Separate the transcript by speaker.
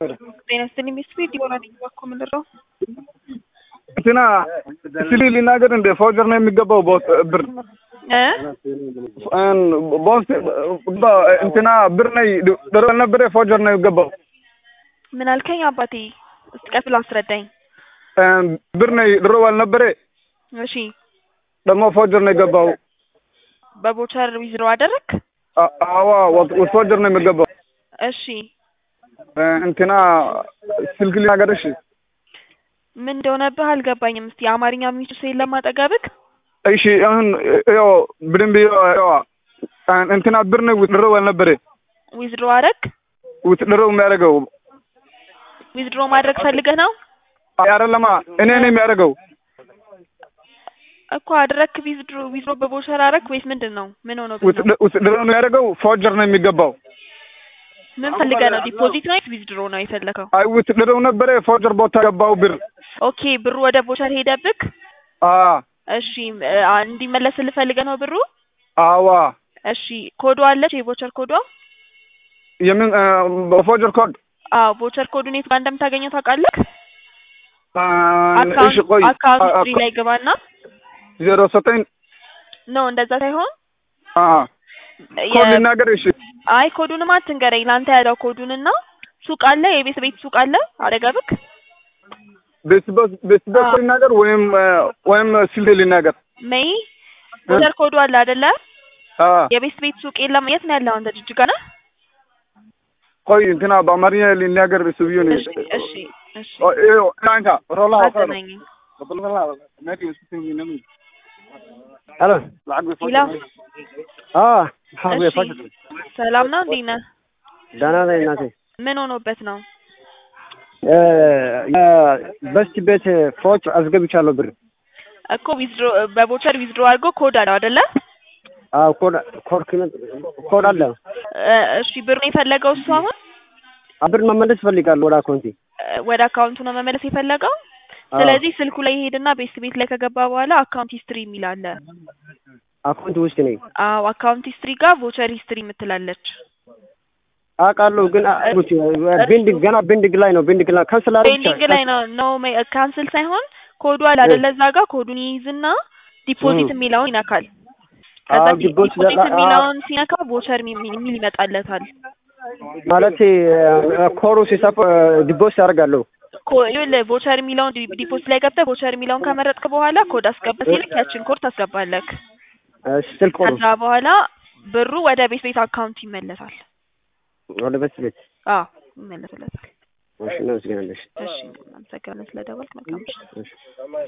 Speaker 1: ጤና ይስጥልኝ ስፒድ ይሆናል ይባኮ ምንድነው
Speaker 2: እንትና ሲሊ ሊናገር እንደ ፎርጀር ነው የሚገባው ቦስ ብር ቦስ እንትና ብር ነው ደሮ ነበር ፎርጀር ነው የሚገባው
Speaker 1: ምን አልከኝ አባቴ እስከፍል አስረዳኝ
Speaker 2: ብር ነው ደሮ ነበር
Speaker 1: እሺ
Speaker 2: ደሞ ፎርጀር ነው የሚገባው
Speaker 1: በቦቸር ዊዝድሮ አደረክ
Speaker 2: አዋ ፎርጀር ነው የሚገባው
Speaker 1: እሺ
Speaker 2: እንትና ስልክ ሊናገርሽ
Speaker 1: ምን እንደሆነብህ አልገባኝም እስቲ አማርኛ ምንጭ ሰይለም አጠገብክ
Speaker 2: እሺ አሁን ያው ብድም ያው እንትና ብር ነው ዊዝድሮ ነበር
Speaker 1: ዊዝድሮ አረክ
Speaker 2: ዊዝድሮ የሚያደርገው
Speaker 1: ዊዝድሮ ማድረግ ፈልገህ ነው
Speaker 2: አይደለማ እኔ ነኝ የሚያደርገው
Speaker 1: እኮ አድረክ ዊዝድሮ በቦቸር አረክ ወይስ ምንድነው ምን ሆኖ
Speaker 2: ዊዝድሮ ነው ያደርገው ፎርጀር ነው የሚገባው
Speaker 1: ምን ፈልገህ ነው ዲፖዚት ነው ዊዝድሮ ነው የፈለከው
Speaker 2: አይ ዊዝድሮ ነበር ፎርጀር ቦታ ገባው ብር
Speaker 1: ኦኬ ብሩ ወደ ቦቸር ሄደብክ እሺ እንዲመለስ ልፈልገህ ነው ብሩ
Speaker 2: አዋ
Speaker 1: እሺ ኮዱ አለች የቦቸር ኮዷ
Speaker 2: የምን ፎርጀር ኮድ
Speaker 1: ቦቸር ኮዱን የት ጋር እንደምታገኘው ታውቃለህ
Speaker 2: እሺ ቆይ
Speaker 1: አካውንት ላይ ገባና
Speaker 2: 09
Speaker 1: ነው እንደዛ ሳይሆን
Speaker 2: ኮድ ልናገር እሺ
Speaker 1: አይ ኮዱንማ አትንገረኝ ላንተ ያለው ኮዱንና ሱቅ አለ የቤት ሱቅ አለ አደጋብክ
Speaker 2: ቤት ልናገር ወይም ስልክ ልናገር
Speaker 1: መይ ቦቸር ኮዱ አለ አይደለ የቤት ሱቅ የለም የት ነው ያለው አንተ ጅጅጋ ነህ
Speaker 2: ቆይ እንትና በአማርኛ ልናገር ስብዩ ነው
Speaker 1: እሺ እሺ
Speaker 2: አንተ ሮላ
Speaker 3: ሄሎ
Speaker 1: ሰላም ነው እንዴ ነህ
Speaker 3: ደህና ነኝ እናቴ
Speaker 1: ምን ሆኖበት ነው
Speaker 3: በስቲ ቤት ፎች አስገብቻለሁ ብር
Speaker 1: እኮ ዊዝድሮ በቦቸር ዊዝድሮ አድርጎ ኮድ አለው አይደለ
Speaker 3: ኮድ አለ
Speaker 1: እሺ ብር ነው የፈለገው እሱ አሁን
Speaker 3: ብር መመለስ ፈልጋለሁ
Speaker 1: ወደ አካውንቱ ነው መመለስ የፈለገው ስለዚህ ስልኩ ላይ ሄድና ቤት ላይ ከገባ በኋላ አካውንት ሂስትሪ የሚል አለ
Speaker 3: አካውንት ውስጥ ነኝ
Speaker 1: አካውንት ሂስትሪ ጋር ቦቸር ሂስትሪ የምትላለች
Speaker 3: አውቃለሁ ግን ቤንዲንግ ላይ ነው
Speaker 1: ቤንዲንግ ላይ ነው ካንስል ሳይሆን ኮዱ አለ አይደለ እዛ ጋር ኮዱን ይይዝና ዲፖዚት የሚለውን ይነካል ከዛ ዲፖዚት የሚለውን ሲነካ ቦቸር የሚል ይመጣለታል
Speaker 3: ማለት ኮሩ ሲሰፍ ዲፖዚት ያደርጋለሁ
Speaker 1: ቦቸር የሚለውን ዲፖዚት ላይ ገብተህ ቦቸር የሚለውን ከመረጥክ በኋላ ኮድ አስገባ ሲልክ ያችን ኮድ ታስገባለህ
Speaker 3: ስልክ ኮድ
Speaker 1: ከዛ በኋላ ብሩ ወደ ቤት አካውንት ይመለሳል
Speaker 3: ወደ ቤት
Speaker 1: ይመለሳል
Speaker 3: እሺ ነው ዝገናለሽ
Speaker 1: እሺ አመሰግናለሁ ስለደወልክ መልካም እሺ